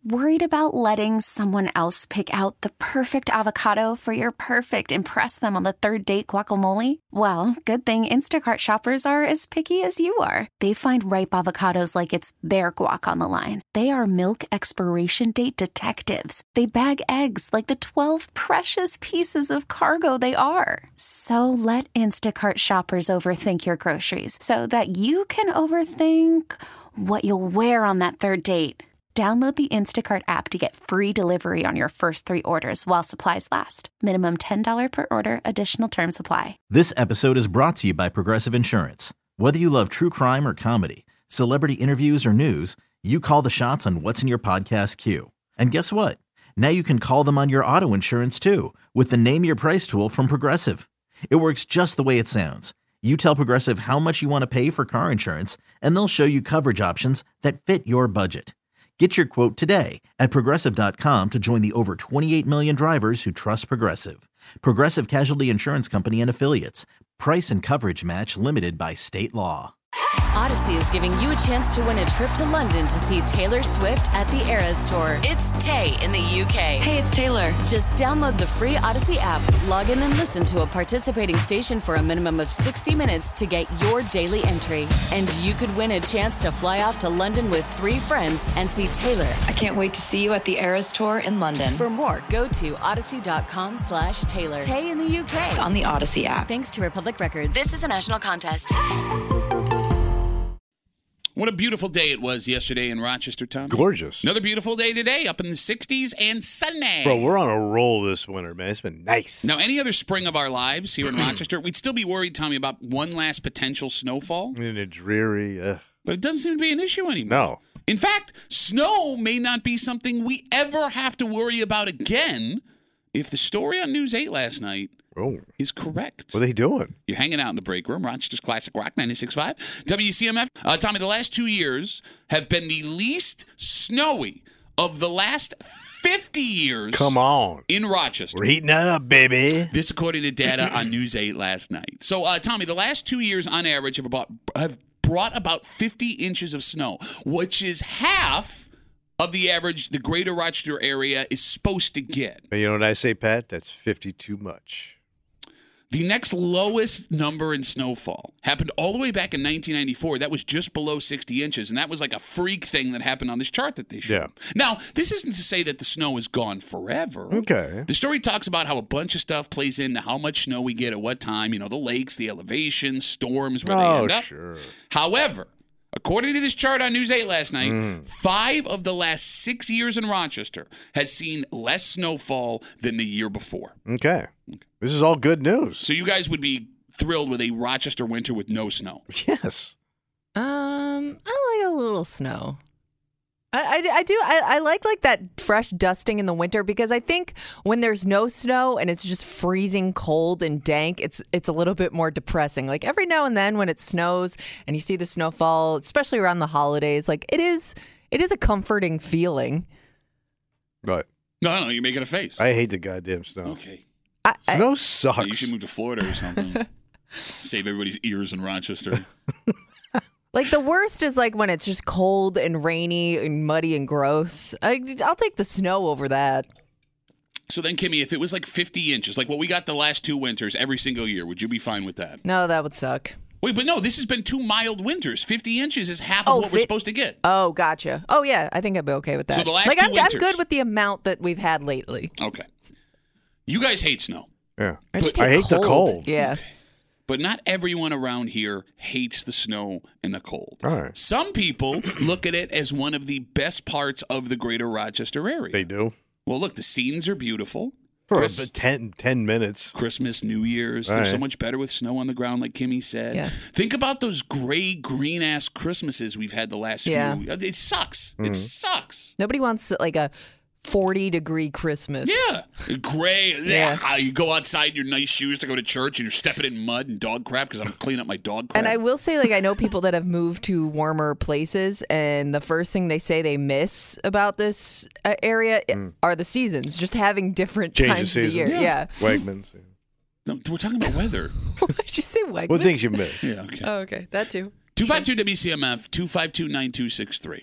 Worried about letting someone else pick out the perfect avocado for your perfect impress them on the third date guacamole? Well, good thing Instacart shoppers are as picky as you are. They find ripe avocados like it's their guac on the line. They are milk expiration date detectives. They bag eggs like the 12 precious pieces of cargo they are. So let Instacart shoppers overthink your groceries so that you can overthink what you'll wear on that third date. Download the Instacart app to get free delivery on your first 3 orders while supplies last. Minimum $10 per order. Additional terms apply. This episode is brought to you by Progressive Insurance. Whether you love true crime or comedy, celebrity interviews or news, you call the shots on what's in your podcast queue. And guess what? Now you can call them on your auto insurance too with the Name Your Price tool from Progressive. It works just the way it sounds. You tell Progressive how much you want to pay for car insurance, and they'll show you coverage options that fit your budget. Get your quote today at Progressive.com to join the over 28 million drivers who trust Progressive. Progressive Casualty Insurance Company and Affiliates. Price and coverage match limited by state law. Odyssey is giving you a chance to win a trip to London to see Taylor Swift at the Eras Tour. It's Tay in the UK. Hey, it's Taylor. Just download the free Odyssey app, log in and listen to a participating station for a minimum of 60 minutes to get your daily entry. And you could win a chance to fly off to London with 3 friends and see Taylor. I can't wait to see you at the Eras Tour in London. For more, go to odyssey.com/Taylor. Tay in the UK. It's on the Odyssey app. Thanks to Republic Records. This is a national contest. What a beautiful day it was yesterday in Rochester, Tom. Gorgeous. Another beautiful day today, up in the 60s and sunny. Bro, we're on a roll this winter, man. It's been nice. Now, any other spring of our lives here in Rochester, we'd still be worried, Tommy, about one last potential snowfall. And it's dreary. But it doesn't seem to be an issue anymore. No. In fact, snow may not be something we ever have to worry about again if the story on News 8 last night is correct. What are they doing? You're hanging out in the break room, Rochester's Classic Rock 96.5. WCMF. Tommy, the last 2 years have been the least snowy of the last 50 years. Come on. In Rochester. We're heating that up, baby. This according to data on News 8 last night. So, Tommy, the last 2 years on average have brought about 50 inches of snow, which is half of the average the greater Rochester area is supposed to get. But you know what I say, Pat? That's 50 too much. The next lowest number in snowfall happened all the way back in 1994. That was just below 60 inches, and that was like a freak thing that happened on this chart that they showed. Yeah. Now, this isn't to say that the snow is gone forever. Okay. The story talks about how a bunch of stuff plays into how much snow we get at what time. You know, the lakes, the elevation, storms, where they end up. Sure. However, according to this chart on News 8 last night, 5 of the last 6 years in Rochester has seen less snowfall than the year before. Okay. This is all good news. So you guys would be thrilled with a Rochester winter with no snow? Yes. I like a little snow. I do. I like that fresh dusting in the winter, because I think when there's no snow and it's just freezing cold and dank, it's a little bit more depressing. Like every now and then when it snows and you see the snowfall, especially around the holidays, like it is a comforting feeling. Right. No, you're making a face. I hate the goddamn snow. Okay. Snow sucks. Yeah, you should move to Florida or something. Save everybody's ears in Rochester. Like the worst is like when it's just cold and rainy and muddy and gross. I'll take the snow over that. So then, Kimmy, if it was like 50 inches, like what we got the last 2 winters every single year, would you be fine with that? No, that would suck. Wait, but no, this has been 2 mild winters. 50 inches is half of what we're supposed to get. Oh, gotcha. Oh, yeah, I think I'd be okay with that. So the last 2 winters. I'm good with the amount that we've had lately. Okay. You guys hate snow. Yeah. I hate the cold. Yeah. Okay. But not everyone around here hates the snow and the cold. All right. Some people look at it as one of the best parts of the greater Rochester area. They do. Well, look, the scenes are beautiful. For 10 minutes. Christmas, New Year's. They're so much better with snow on the ground, like Kimmy said. Yeah. Think about those gray, green-ass Christmases we've had the last few. It sucks. It sucks. Nobody wants like a 40-degree Christmas. Yeah. Gray. Yeah. You go outside in your nice shoes to go to church and you're stepping in mud and dog crap because I'm cleaning up my dog crap. And I will say, like, I know people that have moved to warmer places, and the first thing they say they miss about this area are the seasons, just having different times of the year. Yeah. Wegmans. No, we're talking about weather. Did you say Wegmans? What things you miss? Yeah, okay. Oh, okay. That too. 252 WCMF 252-9263.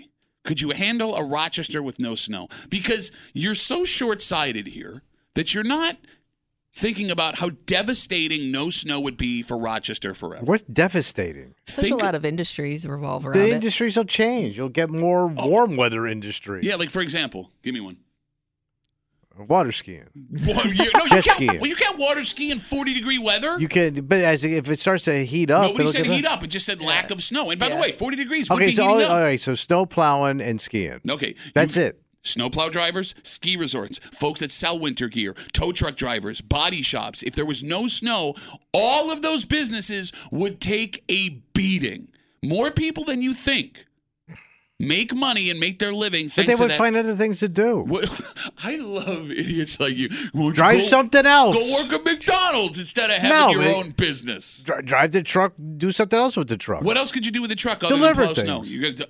Could you handle a Rochester with no snow? Because you're so short-sighted here that you're not thinking about how devastating no snow would be for Rochester forever. What's devastating? There's a lot of industries revolve around The it. industries will change. You'll get more warm weather industry. Yeah, like for example, give me one. Water skiing. Jet skiing. Well, you can't water ski in 40-degree weather. You can, but if it starts to heat up, Nobody said heat up. It just said lack of snow. And by the way, 40 degrees would okay, be so heating up. all right, so snow plowing and skiing. Okay, that's it. Snowplow drivers, ski resorts, folks that sell winter gear, tow truck drivers, body shops. If there was no snow, all of those businesses would take a beating. More people than you think make money and make their living. But they would find other things to do. I love idiots like you. Drive something else. Go work at McDonald's instead of having your own business. Drive the truck. Do something else with the truck. What else could you do with the truck other Deliver than plow things. snow?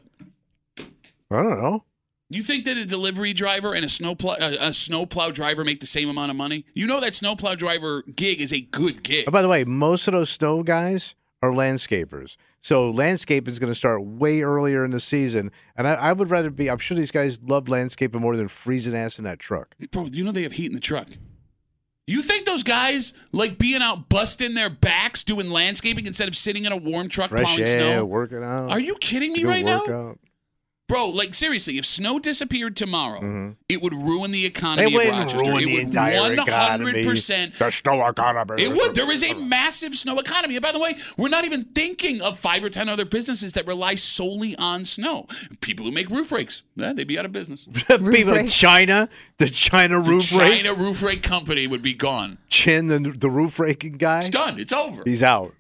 I don't know. You think that a delivery driver and a snowplow driver make the same amount of money? You know that snowplow driver gig is a good gig. Oh, by the way, most of those snow guys are landscapers. So landscaping is going to start way earlier in the season. And I would rather be, I'm sure these guys love landscaping more than freezing ass in that truck. Bro, you know they have heat in the truck. You think those guys like being out busting their backs doing landscaping instead of sitting in a warm truck Fresh plowing air, snow? working out. Are you kidding me right now? Bro, like seriously, if snow disappeared tomorrow, it would ruin the economy of Rochester. Ruin It the would entire economy. 100%. The snow economy. It would. There is a massive snow economy. And by the way, we're not even thinking of 5 or 10 other businesses that rely solely on snow. People who make roof rakes, they'd be out of business. People in China, the China roof rake. China roof rake company would be gone. Chin, the roof raking guy. It's done. It's over. He's out.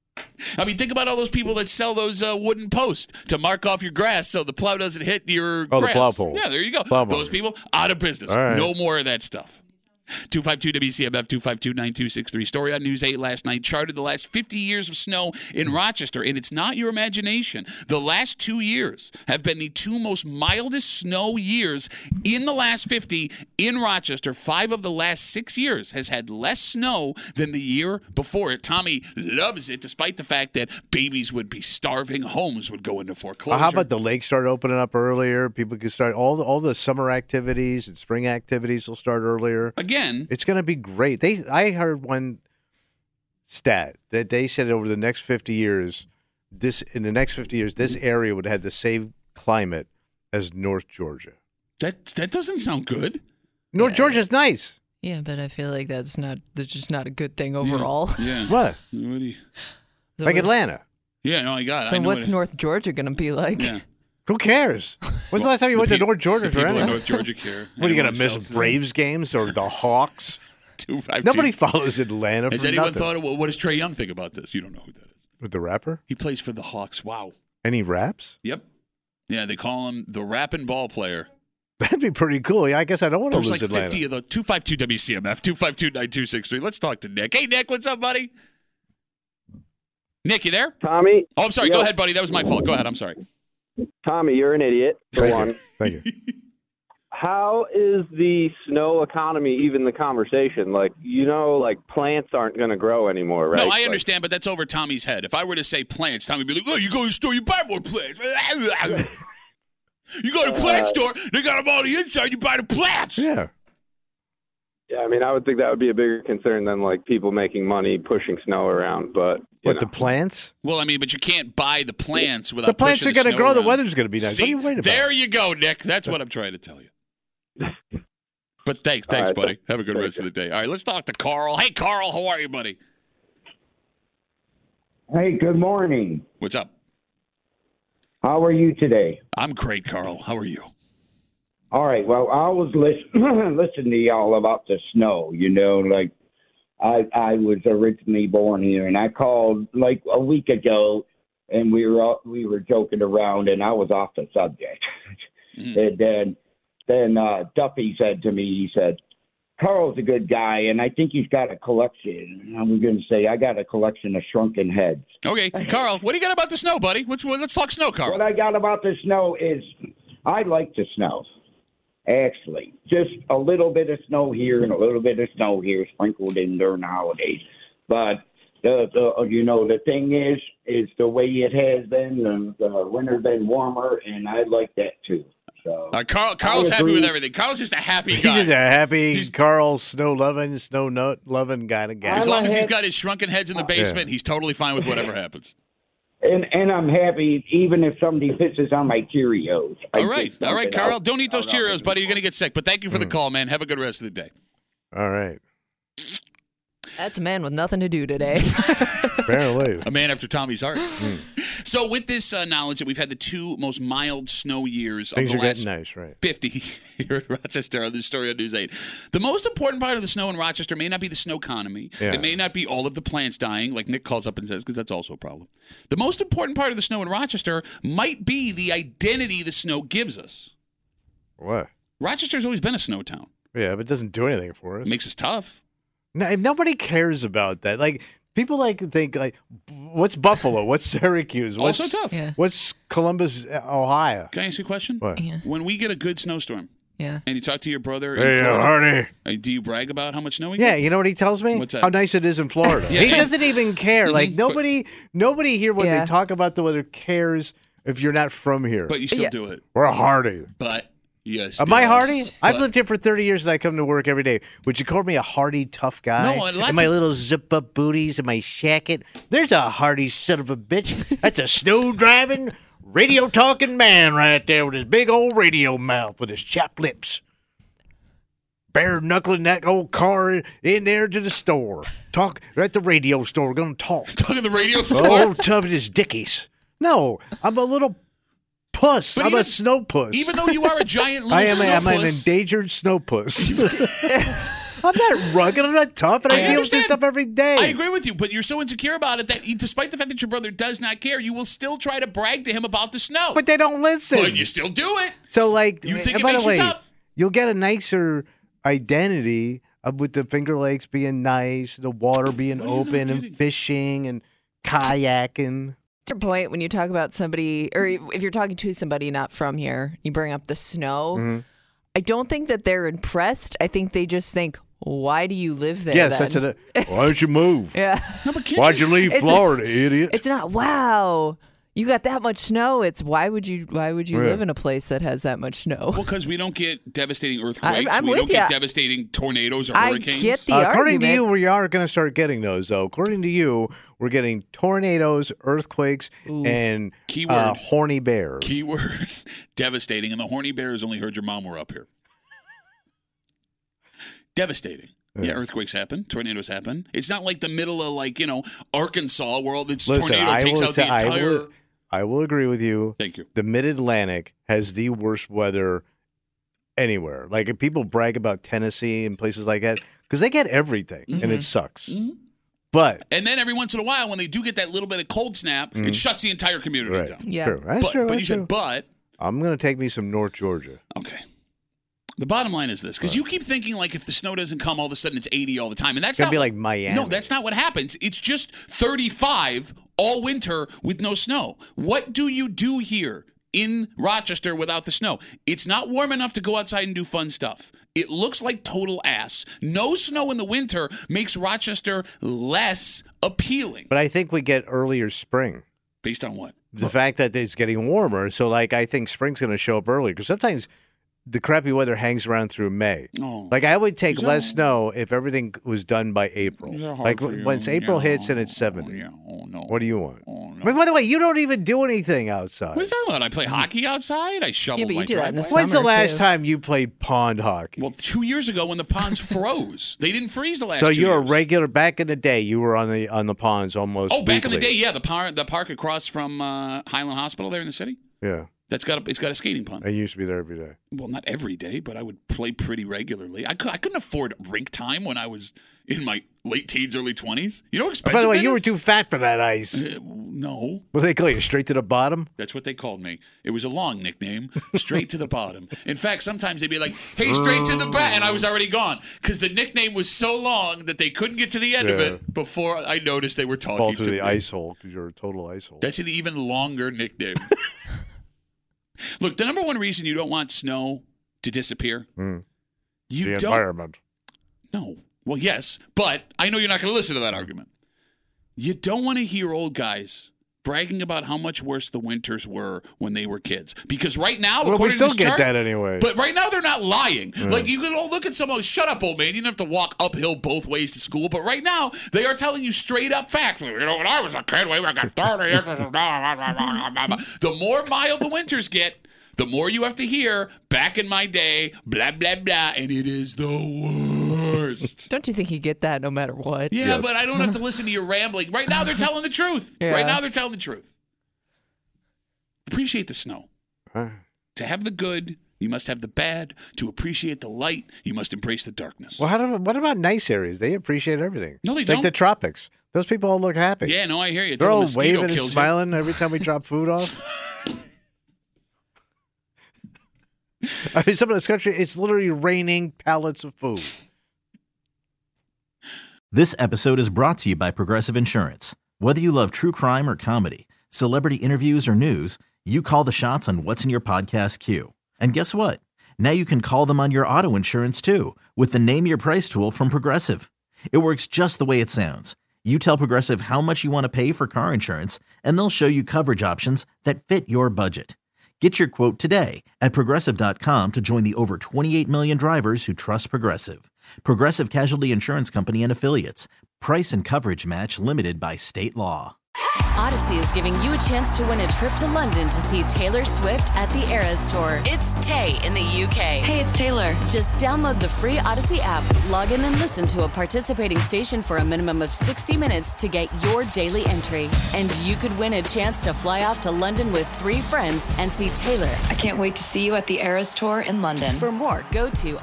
I mean, think about all those people that sell those wooden posts to mark off your grass so the plow doesn't hit your grass. The plow pole. Yeah, there you go. Plow Those people, out of business. All right. No more of that stuff. 252-WCMF, 252-9263. Story on News 8 last night charted the last 50 years of snow in Rochester, and it's not your imagination. The last 2 years have been the 2 most mildest snow years in the last 50 in Rochester. 5 of the last 6 years has had less snow than the year before it. Tommy loves it, despite the fact that babies would be starving, homes would go into foreclosure. How about the lake start opening up earlier? People can start all the summer activities and spring activities will start earlier. Again, it's going to be great. I heard one stat that they said over the next 50 years, this area would have the same climate as North Georgia. That doesn't sound good. North Georgia's nice. Yeah, but I feel like that's just not a good thing overall. Yeah. What? Like Atlanta. Yeah, no, I got it. So what's North Georgia going to be like? Yeah. Who cares? When's the last time you went to North Georgia? The people in North Georgia care. What are you going to miss? Braves games or the Hawks? 252. Nobody follows Atlanta. Has anyone thought, what does Trae Young think about this? You don't know who that is. With the rapper? He plays for the Hawks. Wow. And he raps? Yep. Yeah, they call him the rapping ball player. That'd be pretty cool. Yeah, I guess I don't want to lose There's like Atlanta. 50 of the 252-WCMF, 252-9263. Let's talk to Nick. Hey, Nick, what's up, buddy? Nick, you there? Tommy? Oh, I'm sorry. Go ahead, buddy. That was my fault. Go ahead. I'm sorry. Tommy, you're an idiot, for one. Thank you. How is the snow economy even the conversation? Like, plants aren't going to grow anymore, right? No, I understand, but that's over Tommy's head. If I were to say plants, Tommy would be like, oh, you go to the store, you buy more plants. You go to the plant store, they got them all on the inside, you buy the plants. Yeah. Yeah, I mean, I would think that would be a bigger concern than, people making money pushing snow around, but... What, the plants? Well, I mean, but you can't buy the plants without The plants are going to grow. The weather's going to be nice. See, what are you worried about? There you go, Nick. That's what I'm trying to tell you. But thanks, right, buddy. Have a good rest of the day. All right, let's talk to Carl. Hey, Carl, how are you, buddy? Hey, good morning. What's up? How are you today? I'm great, Carl. How are you? All right. Well, I was listening to y'all about the snow. I was originally born here, and I called a week ago, and we were joking around, and I was off the subject. And then Duffy said to me, he said, Carl's a good guy, and I think he's got a collection. And I was going to say, I got a collection of shrunken heads. Okay, Carl, what do you got about the snow, buddy? Let's talk snow, Carl. What I got about the snow is I like the snow. Actually, just a little bit of snow here and a little bit of snow here sprinkled in during the holidays. But The thing is the way it has been. The winter's been warmer, and I like that too. So Carl's happy with everything. Carl's just a happy guy. He's just a happy Carl snow nut loving kind of guy. As long as he's got his shrunken heads in the basement, he's totally fine with whatever happens. And I'm happy even if somebody pisses on my Cheerios. All right, Carl. Don't eat those Cheerios, buddy. You're going to get sick. But thank you for the call, man. Have a good rest of the day. All right. That's a man with nothing to do today. Apparently. A man after Tommy's heart. So with this knowledge that we've had the two most mild snow years Things of the are last getting nice, right? 50 here in Rochester on this story on News 8. The most important part of the snow in Rochester may not be the snow economy. Yeah. It may not be all of the plants dying, like Nick calls up and says, because that's also a problem. The most important part of the snow in Rochester might be the identity the snow gives us. What? Rochester's always been a snow town. Yeah, but it doesn't do anything for us. It makes us tough. No, nobody cares about that. Like, people think, what's Buffalo? What's Syracuse? What's, Also tough. Yeah. What's Columbus, Ohio? Can I ask you a question? What? Yeah. When we get a good snowstorm Yeah. and you talk to your brother in Hey, Florida, Hardy. do you brag about how much snow we Yeah, get? you know what he tells me? What's that? How nice it is in Florida. Yeah. He doesn't even care. Like, nobody here when Yeah. they talk about the weather cares if you're not from here. But you still Yeah. do it. We're a Hardy. But yes. Am I Hardy? I've But- lived here for 30 years and I come to work every day. Would you call me a hardy, tough guy? No, and lots and my of- little zip-up booties and my shacket. There's a hardy son of a bitch. That's a snow-driving, radio-talking man right there with his big old radio mouth with his chapped lips. Bare-knuckling that old car in there to the store. Talk at the radio store. We're going to talk. Talking the radio store. Oh, tough as dickies. No, I'm a little puss. But I'm even- a snow puss. Even though you are a giant little I'm an snowpuss, endangered snow puss. I'm not rugged. I'm not tough, and I deal with understand. this stuff every day. I agree with you, but you're so insecure about it that despite the fact that your brother does not care, you will still try to brag to him about the snow. But they don't listen. But you still do it. So, like, You think and it by makes the way, you tough? you'll get a nicer identity with the Finger Lakes being nice, the water being What are you not open, getting? and fishing and kayaking. What's your point when you talk about somebody, or if you're talking to somebody not from here, you bring up the snow? Mm-hmm. I don't think that they're impressed. I think they just think, why do you live there? Yes, then? that's it. Why don't you move? Yeah. No, but can't Why'd you leave It's- Florida, idiot? It's not, wow, you got that much snow. It's why would you Yeah. live in a place that has that much snow? Well, because we don't get devastating earthquakes. I'm we with don't get ya. devastating tornadoes or I hurricanes. get the According to argument. you, we are going to start getting those, though. According to you, we're getting tornadoes, earthquakes, and Keyword. horny bears. Keyword devastating. And the horny bears only heard your mom were up here. Devastating. Yeah, earthquakes happen. Tornadoes happen. It's not like the middle of, Arkansas where all this Listen, tornado I takes will out the ta- I entire. will- I will agree with you. Thank you. The Mid-Atlantic has the worst weather anywhere. Like, if people brag about Tennessee and places like that, because they get everything, and it sucks. But And then every once in a while, when they do get that little bit of cold snap, it shuts the entire community right, down. Yeah. true. That's But, true. but you that's true. said, but. I'm going to take me some North Georgia. Okay. The bottom line is this, because you keep thinking like if the snow doesn't come, all of a sudden it's 80 all the time, and that's It's going not to be like Miami. No, that's not what happens. It's just 35 all winter with no snow. What do you do here in Rochester without the snow? It's not warm enough to go outside and do fun stuff. It looks like total ass. No snow in the winter makes Rochester less appealing. But I think we get earlier spring. Based on what? The fact that it's getting warmer. So, like, I think spring's going to show up early because sometimes the crappy weather hangs around through May. Oh. Like, I would take Is less that- snow if everything was done by April. Is that hard Like, for you? once April Yeah. hits and it's 70. Yeah. Oh, no. What do you want? Oh, no. I mean, by the way, you don't even do anything outside. What are you talking about? I play hockey outside. I shovel but you my do that in the driveway. When's the summer, last too. time you played pond hockey? Well, 2 years ago when the ponds froze. They didn't freeze the last So 2 you're years. a regular. Back in the day, you were on the ponds almost. Oh, back in the weekly. day, yeah, the park across from Highland Hospital there in the city. Yeah, It's got a skating pond. I used to be there every day. Well, not every day, but I would play pretty regularly. I couldn't afford rink time when I was in my late teens, early 20s. You know how expensive By the way, that you were is? too fat for that ice. No, What do they call you? Straight to the bottom? that's what they called me. It was a long nickname, straight to the bottom. In fact, sometimes they'd be like, "Hey, straight to the back," and I was already gone because the nickname was so long that they couldn't get to the end of Yeah. it before I noticed they were talking Fall to through the me. ice hole because you're a total ice hole. That's an even longer nickname. Look, the number one reason you don't want snow to disappear, you the don't. environment. No. Well, yes, but I know you're not going to listen to that argument. You don't want to hear old guys bragging about how much worse the winters were when they were kids. Because right now, Well, we according still to this get chart, that anyway. but right now they're not lying. Like, you can all look at someone, shut up, old man. You don't have to walk uphill both ways to school. But right now, they are telling you straight up facts. You know, when I was a kid, we got 30 inches. The more mild the winters get, the more you have to hear, back in my day, blah, blah, blah, and it is the worst. Don't you think you get that no matter what? Yeah, but I don't have to listen to your rambling. Right now, they're telling the truth. Yeah. Right now, they're telling the truth. Appreciate the snow. To have the good, you must have the bad. To appreciate the light, you must embrace the darkness. Well, what about nice areas? They appreciate everything. No, they Like don't. the tropics. Those people all look happy. Yeah, no, I hear you. They're Till a all mosquito waving and kills smiling every time we drop food off. I mean, some of this country, it's literally raining pallets of food. This episode is brought to you by Progressive Insurance. Whether you love true crime or comedy, celebrity interviews or news, you call the shots on what's in your podcast queue. And guess what? Now you can call them on your auto insurance too with the Name Your Price tool from Progressive. It works just the way it sounds. You tell Progressive how much you want to pay for car insurance, and they'll show you coverage options that fit your budget. Get your quote today at Progressive.com to join the over 28 million drivers who trust Progressive. Progressive Casualty Insurance Company and Affiliates. Price and coverage match limited by state law. Odyssey is giving you a chance to win a trip to London to see Taylor Swift at the Eras Tour. It's Tay in the UK. Hey, it's Taylor. Just download the free Odyssey app, log in and listen to a participating station for a minimum of 60 minutes to get your daily entry. And you could win a chance to fly off to London with 3 friends and see Taylor. I can't wait to see you at the Eras Tour in London. For more, go to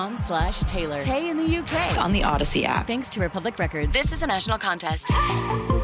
odyssey.com/Taylor. Tay in the UK. On the Odyssey app. Thanks to Republic Records. This is a national contest.